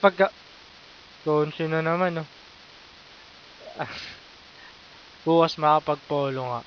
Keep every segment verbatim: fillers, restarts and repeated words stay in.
Pagka Konsi na naman 'no. Bukas makapag-polo nga.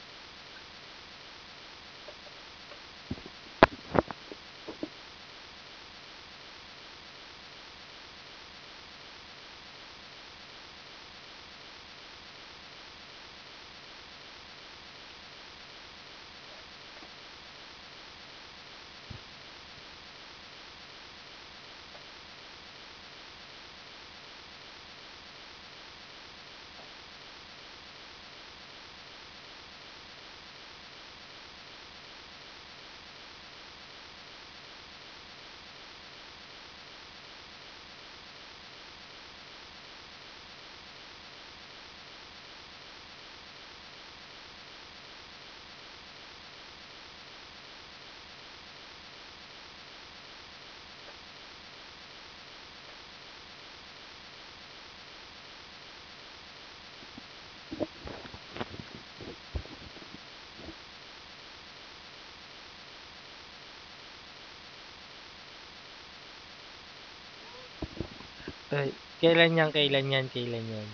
Ay, kailan 'yan, kailan 'yan, kailan 'yan?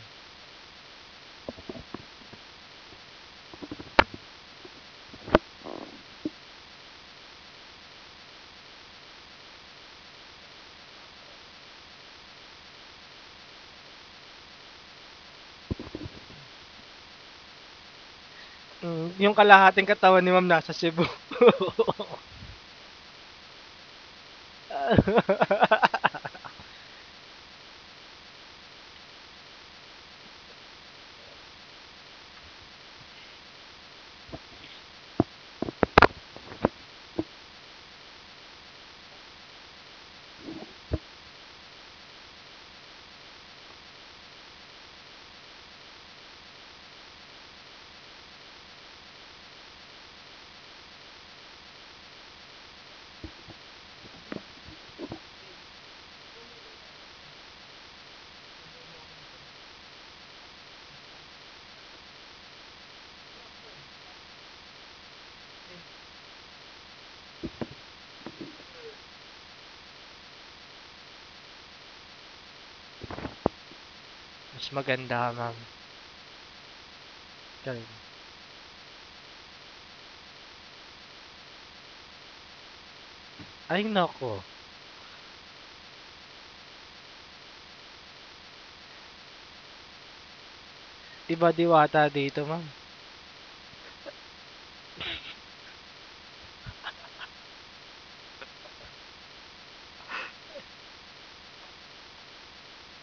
Hmm, yung kalahating katawan ni ma'am nasa Cebu. Mas maganda ma'am. Kal Ay naku, iba diwata dito ma'am.